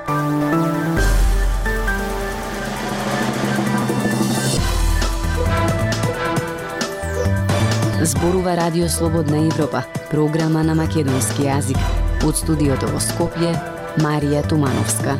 Зборува Радио Слободна Европа, програма на македонски јазик. Од студиото во Скопје, Марија Тумановска.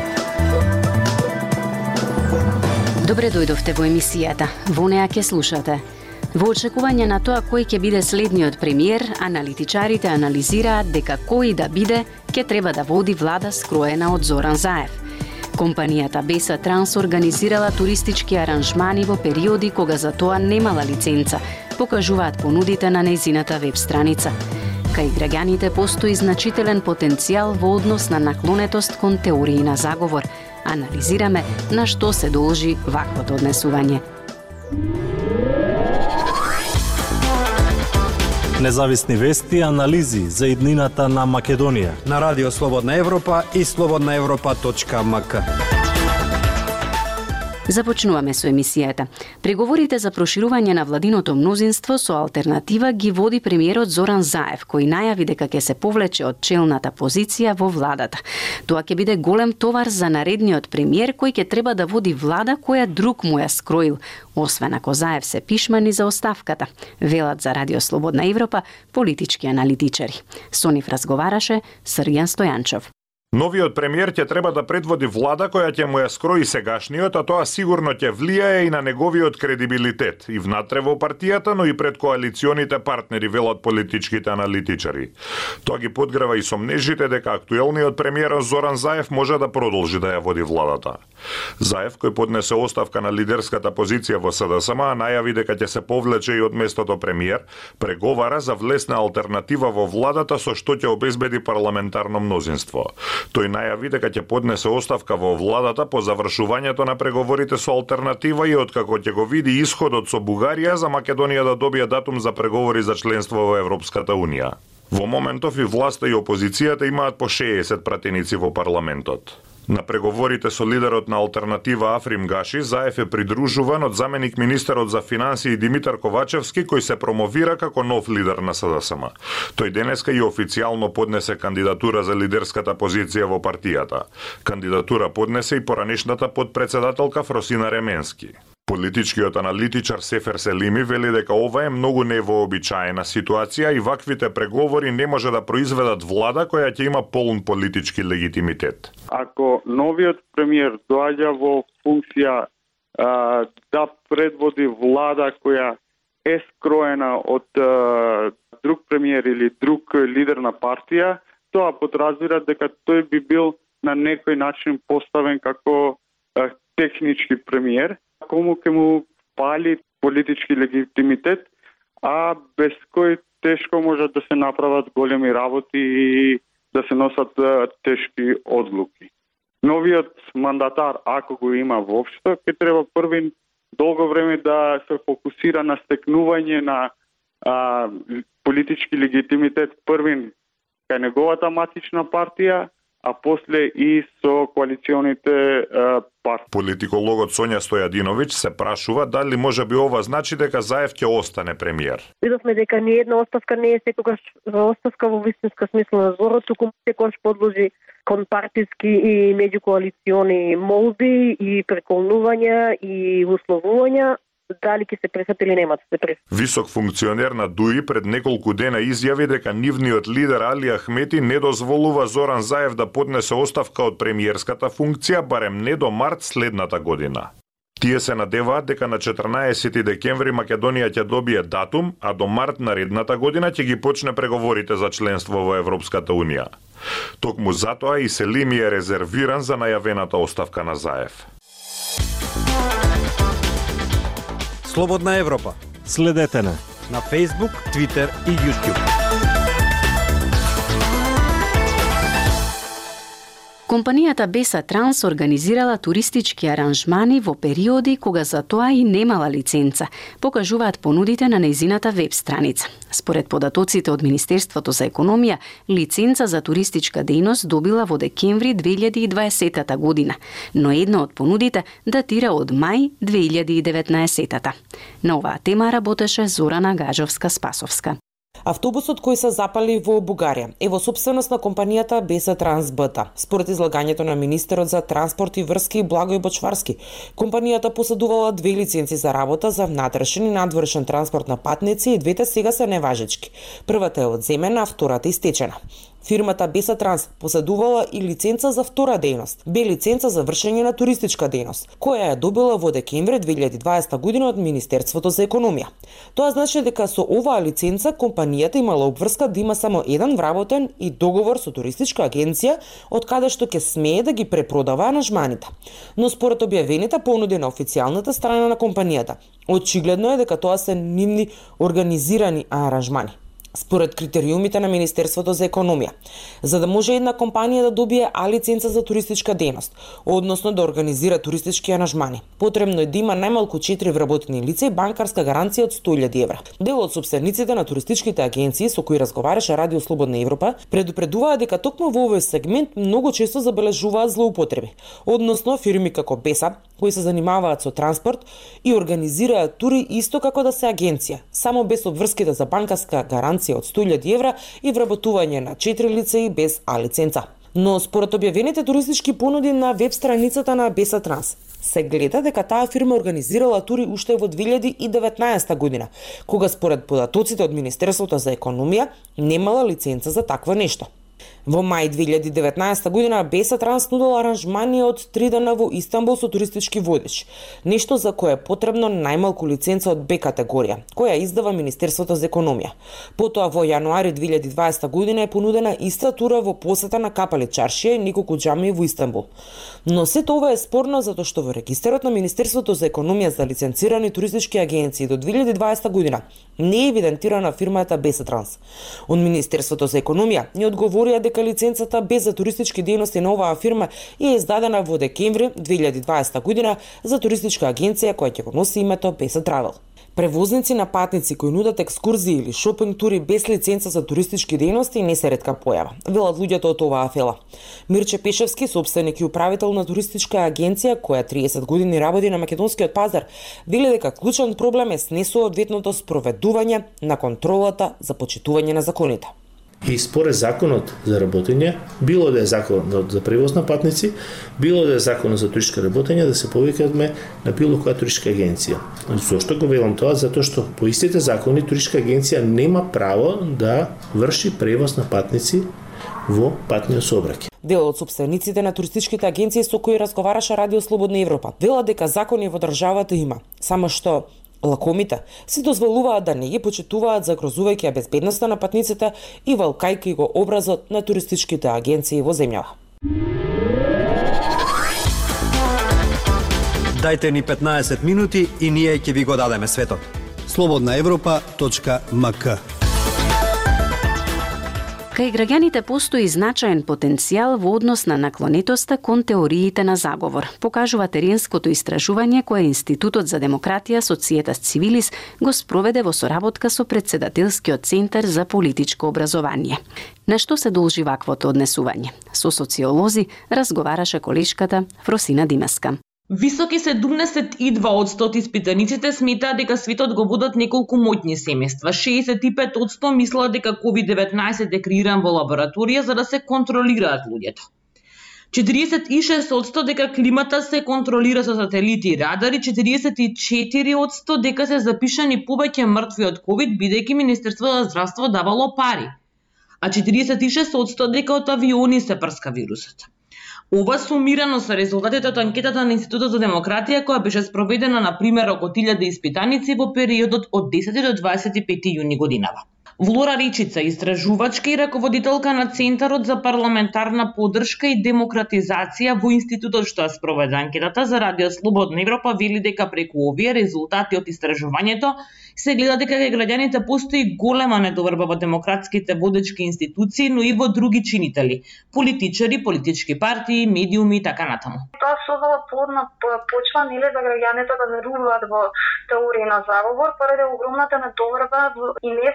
Добре дојдовте во емисијата. Во неа ќе слушате. Во очекување на тоа кој ќе биде следниот премиер, аналитичарите анализираат дека кој да биде, ќе треба да води влада скроена од Зоран Заев. Компанијата Беса Транс организирала туристички аранжмани во периоди кога за тоа немала лиценца, покажуваат понудите на нејзината веб страница. Кај граѓаните постои значителен потенцијал во однос на наклонетост кон теории на заговор. Анализираме на што се должи ваквото однесување. Независни вести и анализи за иднината на Македонија на Радио Слободна Европа и slobodnaevropa.mk. Започнуваме со емисијата. Преговорите за проширување на владиното мнозинство со алтернатива ги води премиерот Зоран Заев, кој најави дека ќе се повлече од челната позиција во владата. Тоа ќе биде голем товар за наредниот премиер кој ќе треба да води влада која друг му ја скроил, освен ако Заев се пишмани за оставката, велат за Радио Слободна Европа политички аналитичари. Со нив разговараше Срѓан Стојанчов. Новиот премиер ќе треба да предводи влада која ќе му ја скрои сегашниот, а тоа сигурно ќе влијае и на неговиот кредибилитет, и внатре во партијата, но и пред коалиционите партнери, велат политичките аналитичари. Тоа ги подгрева и сомнежите дека актуелниот премиер Зоран Заев може да продолжи да ја води владата. Заев, кој поднесе оставка на лидерската позиција во СДСМ, најави дека ќе се повлече и од местото премиер, преговара за влесна алтернатива во владата со што ќе обезбеди парламентарно мнозинство. Тој најави дека ќе поднесе оставка во владата по завршувањето на преговорите со алтернатива и откако ќе го види исходот со Бугарија за Македонија да добие датум за преговори за членство во Европската Унија. Во моментов и власта и опозицијата имаат по 60 пратеници во парламентот. На преговорите со лидерот на алтернатива Африм Гаши, Заев е придружуван од заменик министерот за финансии Димитар Ковачевски, кој се промовира како нов лидер на СДСМ. Тој денеска и официјално поднесе кандидатура за лидерската позиција во партијата. Кандидатура поднесе и поранешната подпредседателка Фросина Ременски. Политичкиот аналитичар Сефер Селими вели дека ова е многу невообичаена ситуација и ваквите преговори не може да произведат влада која ќе има полн политички легитимитет. Ако новиот премиер доаѓа во функција да предводи влада која е скроена од друг премиер или друг лидер на партија, тоа подразбира дека тој би бил на некој начин поставен како технички премиер, кому ќе му пали политички легитимитет, а без кој тешко може да се направат големи работи и да се носат тешки одлуки. Новиот мандатар, ако го има воопшто, ќе треба првин долго време да се фокусира на стекнување на политички легитимитет првин кај неговата матична партија, а после и со коалиционите партии. Политикологот Сонја Стојадиновиќ се прашува дали може би ова значи дека Заев ќе остане премиер. Видовме дека ни една оставка не е секогаш оставка во вистинска смисла на зборот, туку секогаш подложи кон партиски и меѓукоалициони молби и преколнувања и условувања, дали ќе се прифат или нема да се прифат. Висок функционер на ДУИ пред неколку дена изјави дека нивниот лидер Али Ахмети не дозволува Зоран Заев да поднесе оставка од премиерската функција барем не до март следната година. Тие се надеваат дека на 14 декември Македонија ќе добие датум, а до март наредната година ќе ги почне преговорите за членство во Европската Унија. Токму затоа и Селими е резервиран за најавената оставка на Заев. Слободна Европа. Следете на Facebook, Twitter и YouTube. Компанијата Беса Транс организирала туристички аранжмани во периоди кога за тоа и немала лиценца, покажуваат понудите на нејзината веб страница. Според податоците од Министерството за економија, лиценца за туристичка дејност добила во декември 2020 година, но една од понудите датира од мај 2019. На оваа тема работеше Зорана Гажовска-Спасовска. Автобусот кој се запали во Бугарија е во сопственост на компанијата БС Транс БТ. Според излагањето на министерот за транспорт и врски Благој Бочварски, компанијата поседувала 2 лиценци за работа за внатрешен и надворешен транспорт на патници и двете сега се неважечки. Првата е одземена, а втората истечена. Фирмата БС Транс поседувала и лиценца за втора дејност, бе лиценца за вршење на туристичка дејност, која ја добила во декември 2020 година од Министерството за економија. Тоа значи дека со оваа лиценца компанијата имала обврска да има само еден вработен и договор со туристичка агенција од каде што ќе смее да ги препродава аранжманите. Но според објавените понуди на официјалната страна на компанијата, очигледно е дека тоа се нивни организирани аранжмани. Според критериумите на Министерството за економија, за да може една компанија да добие А лиценца за туристичка дејност, односно да организира туристички аранжмани, потребно е да има најмалку 4 вработени лица и банкарска гаранција од 100.000 евра. Дел од сопствениците на туристичките агенции со кои разговараше Радио Слободна Европа предупредуваа дека токму во овој сегмент многу често забележуваат злоупотреби, односно фирми како Беса, кои се занимаваат со транспорт и организираат тури исто како да се агенција, само без обврските за банкарска гаранција од 100.000 евра и вработување на 4 лица и без А лиценца. Но според објавените туристички понуди на веб страницата на БС Транс, се гледа дека таа фирма организирала тури уште во 2019 година, кога според податоците од Министерството за економија немала лиценца за такво нешто. Во мај 2019 година БС Транс нудила аранжмани од 3 дена во Истанбул со туристички водич, нешто за кое е потребно најмалку лиценца од Б категорија, која издава Министерството за економија. Потоа во јануари 2020 година е понудена иста тура во посета на Капали чаршија и неколку џамии во Истанбул. Но сето ова е спорно затоа што во регистарот на Министерството за економија за лиценцирани туристички агенции до 2020 година не е евидентирана фирмата БС Транс. Од Министерството за економија ни одговорија дека лиценцата без за туристички дејности на оваа фирма е издадена во декември 2020 година за туристичка агенција која ќе го носи името БС Travel. Превозници на патници кои нудат екскурзии или шопинг тури без лиценца за туристички дејности не се ретка појава, велат луѓето од оваа афела. Мирче Пешевски, сопственик и управител на туристичка агенција која 30 години работи на македонскиот пазар, вели дека клучен проблем е несоодветното спроведување на контролата за почитување на законите. И според законот за работење, било да е законот за превоз на патници, било да е законот за туристичко работење, да се повикаме на било која туристичка агенција. Зошто го велам тоа? Затоа што по истите закони туристичка агенција нема право да врши превоз на патници во патниот сообраќај. Дел од сопствениците на туристичките агенции со кои разговараше Радио Слободна Европа велат дека закони во државата има, само што лакомите се дозволуваат да не ги почитуваат загрозувајќи ја безбедноста на патниците и валкајќи го образот на туристичките агенции во земјава. Дайте ни 15 минути и ние ќе ви го дадеме светот. slobodnaevropa.mk. Кај граѓаните постои значаен потенцијал во однос на наклонетоста кон теориите на заговор, покажува теренското истражување кое Институтот за демократија Societas Civilis го спроведе во соработка со Претседателскиот центар за политичко образование. На што се должи ваквото однесување? Со социолози разговараше колешката Фросина Димеска. Високи 72% од испитаниците сметаат дека светот го водат неколку моќни семејства. 65% мислат дека COVID-19 е креиран во лабораторија за да се контролираат луѓето. 46% дека климата се контролира со сателити и радари, 44% дека се запишани повеќе мртви од COVID бидејќи Министерството за здравство давало пари, а 46% дека од авиони се прска вирусот. Ова сумирано со резултатите од анкетата на Институтот за демократија која беше спроведена на пример околу 1000 испитаници во периодот од 10 до 25 јуни годинава. Влора Речица, истражувачка и раководителка на Центарот за парламентарна поддршка и демократизација во институтот што ја спроведе анкетата за Радио Слободна Европа, вели дека преку овие резултати од истражувањето се гледа дека кај граѓаните постои голема недоверба во демократските водечки институции, но и во други чинители, политичари, политички партии, медиуми и така натаму. Тоа создава плодна почва нели за граѓаните да веруваат во теории на заговор поради огромната недоверба и не само тоа,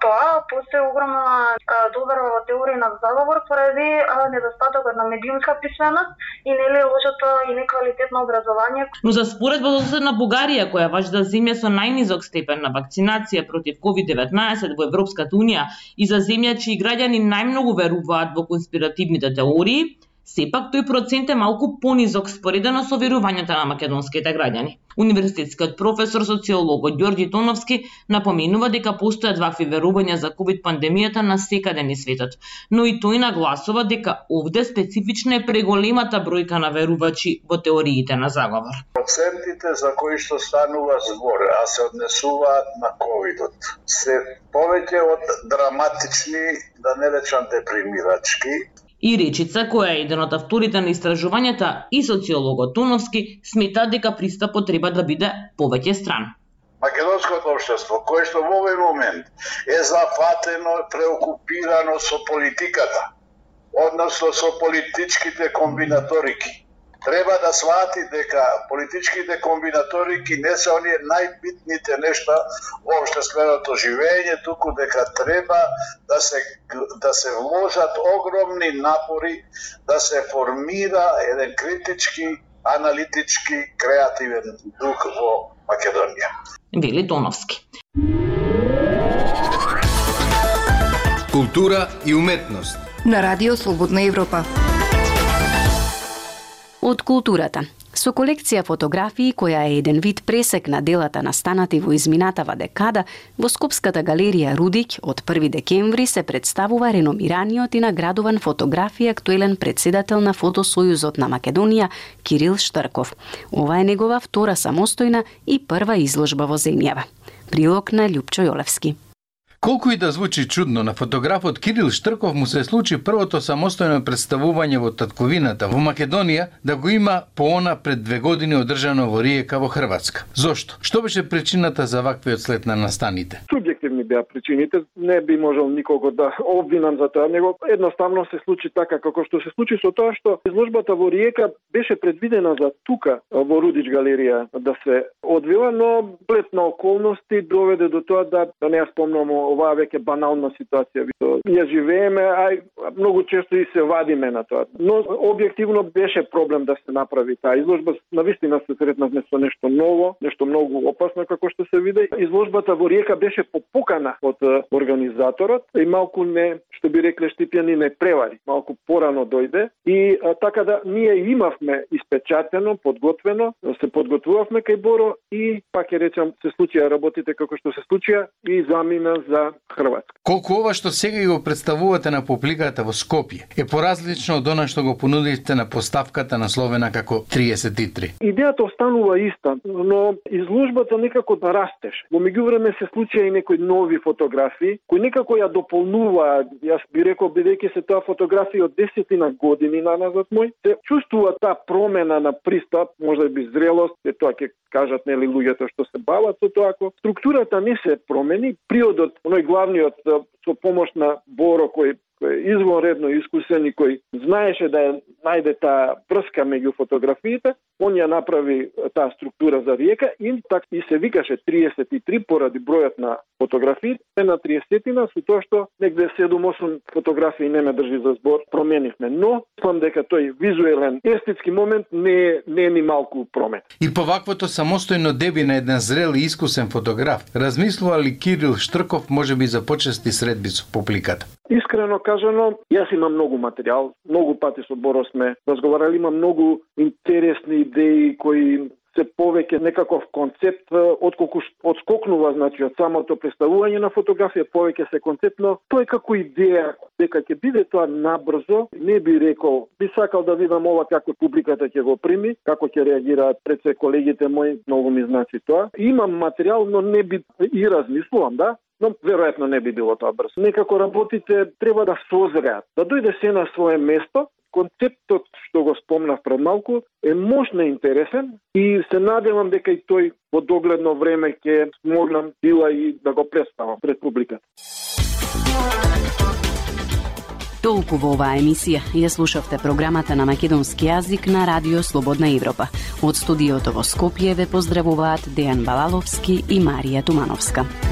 тоа, постои огромна доверба во теорија на заговор поради недостатокот на медиумска писменост и нели лошото и неквалитетно образование. Но за споредба со соседна Бугарија, која важда земја со најнизок степен на вакцинација против COVID-19 во Европската унија и за земја чии граѓани најмногу веруваат во конспиративните теории, сепак тој процент е малку понизок споредено со верувањата на македонските граѓани. Универзитетскиот професор социолог Ѓорѓи Тоновски напоменува дека постојат вакви верувања за ковид пандемијата на секаде низ светот, но и тој нагласува дека овде специфична е преголемата бројка на верувачи во теориите на заговор. Процентите за кои што станува збор, а се однесуваат на ковидот, се повеќе од драматични, да не речам депримирачки. И Речица, која е еден од авторите на истражувањата, и социологот Тоновски смета дека пристапот треба да биде повеќе стран. Македонското општество, кое што во овој момент е зафатено, преокупирано со политиката, односно со политичките комбинаторики, треба да свати дека политичките комбинаторики не се оние најбитните нешта во општественото живење, туку дека треба да се вложат огромни напори да се формира еден критички, аналитички, креативен дух во Македонија. Вели Тоновски. Култура и уметност на Радио Слободна Европа. Од културата. Со колекција фотографии, која е еден вид пресек на делата настанати во изминатава декада, во Скопската галерија Рудик од 1 декември се представува реномираниот и наградуван фотограф и актуелен председател на Фотосојузот на Македонија Кирил Штрков. Ова е негова втора самостојна и прва изложба во земјава. Прилог на Љупчо Јолевски. Колку и да звучи чудно, на фотографот Кирил Штрков му се случи првото самостојно представување во татковината во Македонија да го има по она пред 2 години одржано во Риека во Хрватска. Зошто? Што беше причината за ваквиот след на настаните? Субјективни беа причините, не би можел никого да обвинам за тоа, него едноставно се случи така како што се случи со тоа што изложбата во Риека беше предвидена за тука во Рудич галерија да се одвива, но плет на околности доведе до тоа да не ја спомнам оваа веќе банална ситуација. Ја живееме, многу често и се вадиме на тоа. Но објективно беше проблем да се направи таа изложба. Навистина се сретнавме со нешто ново, нешто многу опасно како што се види. Изложбата во Риека беше попукана од организаторот и малку не, што би рекле Штипјани, не превари. Малку порано дојде и така да ние имавме испечатено, подготвено, се подготвувавме кај Боро и пак ќе речам се случија работите како што се случија и замина за Хрватска. Колку ова што сега го представувате на публиката во Скопје е поразлично од она што го понудивте на поставката насловена како 33? Идејата останува иста, но изложбата некако да растеше. Во меѓувреме се случија и некои нови фотографии кои некако ја дополнуваат. Јас би рекол, бидејќи се тоа фотографии од 10 години наназад мој, се чувствува таа промена на пристап, можда би зрелост, тоа ќе кажат нели луѓето што се бават со тоа, ако структурата не се промени, приодот, оној главниот со помош на Боро кој е извонредно искусен и кој знаеше да ја најде таа врска меѓу фотографиите, он ја направи таа структура за Риека и така и се викаше 33 поради бројот на фотографиите на 30-тина, со тоа што негде 7-8 фотографии не ме држи за збор, променивме, но сам дека тој визуелен естетски момент не е ни малку промен. И по ваквото самостојно деби на еден зрел и искусен фотограф, размислува ли Кирил Штрков можеби за почести средби со публиката? Искрено кажано, јас имам многу материјал, многу пати со Боро сме разговарали, имам многу интересни идеи кои се повеќе некаков концепт, отколку одскокнува, значи, од самото представување на фотографија, повеќе се концептно. Тој како идеја, дека ќе биде тоа набрзо, не би рекол, би сакал да видам ова како публиката ќе го прими, како ќе реагираат пред се колегите мои, многу ми значи тоа. Имам материјал, но не би и размислувам, да, но веројатно не би било тоа брзо. Некако работите треба да созреат, да дојде се на свое место. Концептот што го спомнав пред малку е мощно интересен и се надевам дека и тој во догледно време ќе можам била и да го представам пред публиката. Толку во оваа емисија ја слушавте програмата на македонски јазик на Радио Слободна Европа. Од студиото во Скопје ве поздравуваат Дејан Балаловски и Марија Тумановска.